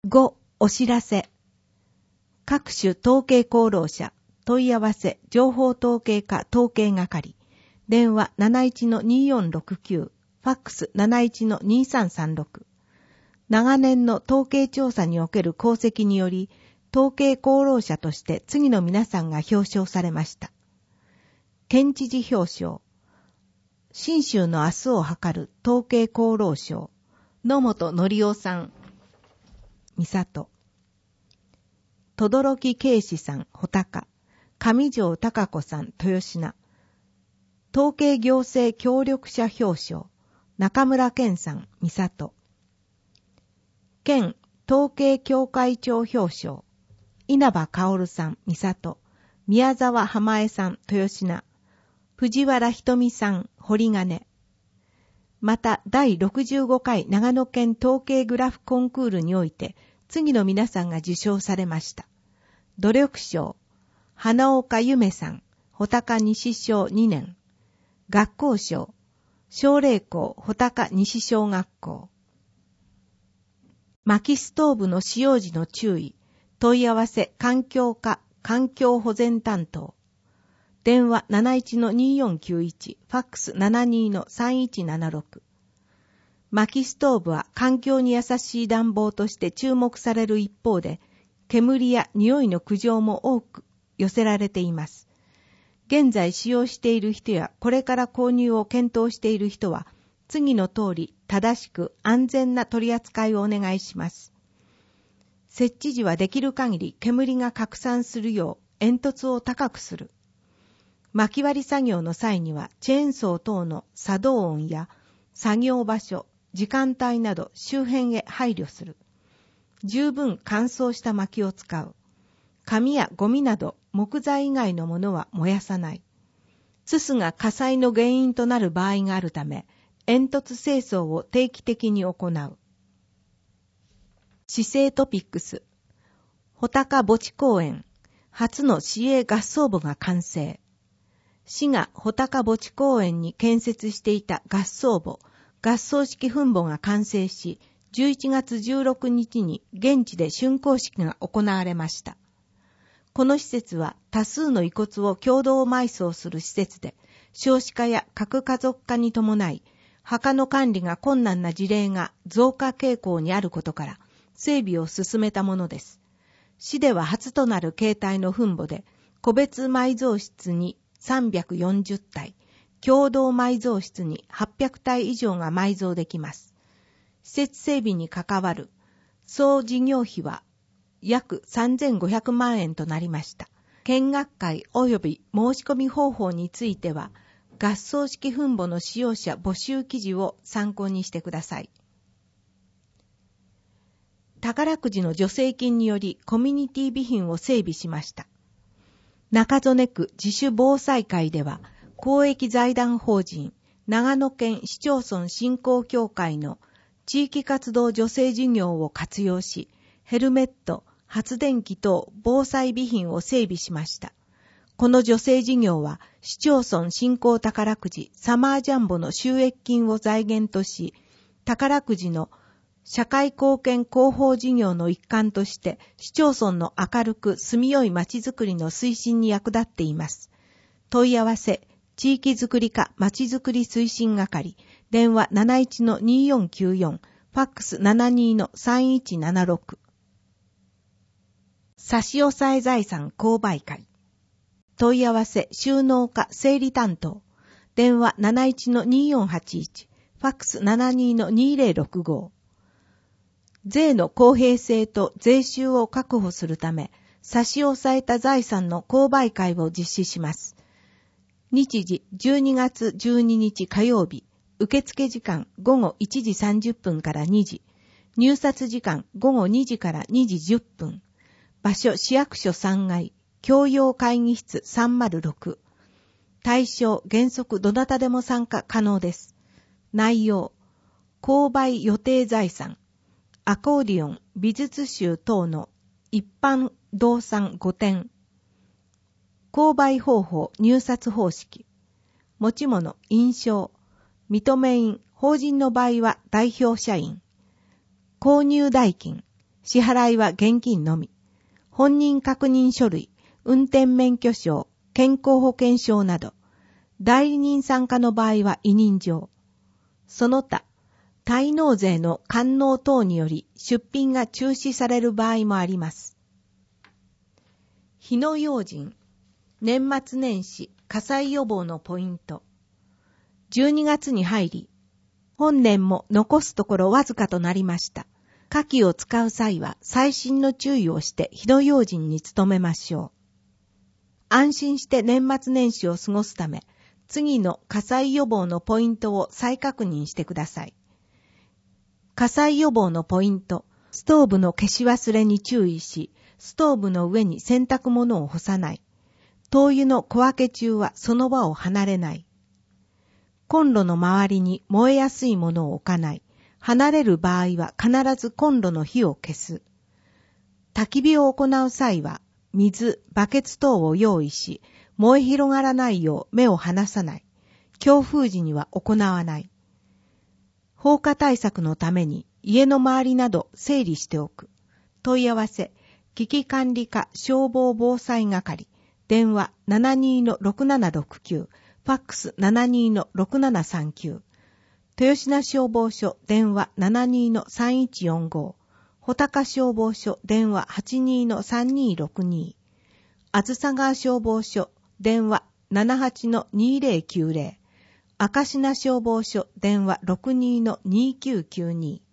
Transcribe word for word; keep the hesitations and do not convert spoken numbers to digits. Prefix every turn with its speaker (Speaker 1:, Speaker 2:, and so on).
Speaker 1: ご. お知らせ。各種統計功労者、問い合わせ、情報統計課統計係、電話 なないちのによんろくきゅう、ファックス なないちのにさんさんろく。長年の統計調査における功績により、統計功労者として次の皆さんが表彰されました。県知事表彰。信州の明日を図る統計功労賞、野本則夫さん、三郷。轟慶士さん、穂高。上条貴子さん、豊品。統計行政協力者表彰、中村健さん、三郷。県統計協会長表彰、稲葉薫さん、三郷。宮沢浜江さん、豊品。藤原ひとみさん、堀金。また、だいろくじゅうごかい長野県統計グラフコンクールにおいて、次の皆さんが受賞されました。努力賞、花岡ゆめさん、穂高西小にねん。学校賞、奨励校穂高西小学校。薪ストーブの使用時の注意、問い合わせ環境課環境保全担当。電話 なないちのによんきゅういち、ファックス ななにのさんいちななろく。薪ストーブは環境に優しい暖房として注目される一方で、煙や匂いの苦情も多く寄せられています。現在使用している人やこれから購入を検討している人は、次の通り正しく安全な取り扱いをお願いします。設置時はできる限り煙が拡散するよう煙突を高くする。薪割り作業の際にはチェーンソー等の作動音や作業場所、時間帯など周辺へ配慮する。十分乾燥した薪を使う。紙やゴミなど木材以外のものは燃やさない。すすが火災の原因となる場合があるため、煙突清掃を定期的に行う。市政トピックス。穂高墓地公園、初の市営合葬墓が完成。市が穂高墓地公園に建設していた合葬墓、合葬式墳墓が完成し、じゅういちがつじゅうろくにちに現地で竣工式が行われました。この施設は多数の遺骨を共同埋葬する施設で、少子化や核家族化に伴い、墓の管理が困難な事例が増加傾向にあることから、整備を進めたものです。市では初となる形態の墳墓で、個別埋蔵室にさんびゃくよんじゅったい、共同埋蔵室にはっぴゃくたい以上が埋蔵できます。施設整備に関わる総事業費は約さんぜんごひゃくまんえんとなりました。見学会及び申し込み方法については、合葬式墳墓の使用者募集記事を参考にしてください。宝くじの助成金によりコミュニティ備品を整備しました。中曽根区自主防災会では、公益財団法人長野県市町村振興協会の地域活動助成事業を活用し、ヘルメット、発電機等防災備品を整備しました。この助成事業は市町村振興宝くじサマージャンボの収益金を財源とし、宝くじの社会貢献広報事業の一環として市町村の明るく住みよいまちづくりの推進に役立っています。問い合わせ、地域づくり課まちづくり推進係、電話 なないちのによんきゅうよん、ファックス ななにのさんいちななろく。差し押さえ財産購買会。問い合わせ、収納課整理担当、電話 なないちのによんはちいち、ファックス ななにのにぜろろくご。税の公平性と税収を確保するため、差し押さえた財産の購買会を実施します。日時じゅうにがつじゅうににち火曜日、受付時間ごごいちじさんじゅっぷんからにじ、入札時間ごごにじからにじじゅっぷん、場所市役所さんがい、共用会議室さんまるろく、対象原則どなたでも参加可能です。内容、購買予定財産、アコーディオン、美術集等の一般動産ごてん、購買方法、入札方式、持ち物、印章、認め印、法人の場合は代表社員、購入代金、 支払いは現金のみ。本人確認書類、運転免許証、健康保険証など、代理人参加の場合は委任状。その他、滞納税の完納等により出品が中止される場合もあります。火の用心、年末年始火災予防のポイント。じゅうにがつに入り、本年も残すところわずかとなりました。火器を使う際は細心の注意をして火の用心に努めましょう。安心して年末年始を過ごすため、次の火災予防のポイントを再確認してください。火災予防のポイント、ストーブの消し忘れに注意し、ストーブの上に洗濯物を干さない。灯油の小分け中はその場を離れない。コンロの周りに燃えやすいものを置かない。離れる場合は必ずコンロの火を消す。焚き火を行う際は、水、バケツ等を用意し、燃え広がらないよう目を離さない。強風時には行わない。放火対策のために家の周りなど整理しておく。問い合わせ、危機管理課消防防災係、電話 ななにーのろくななろくきゅう、ファックス ななにーのろくななさんきゅう、豊品消防署電話 ななにーのさんいちよんご、穂高消防署電話 はちにーのさんにーろくに、あずさ川消防署電話 ななはちのにーぜろきゅうぜろ、明科消防署電話 ろくにーのにーきゅうきゅうに、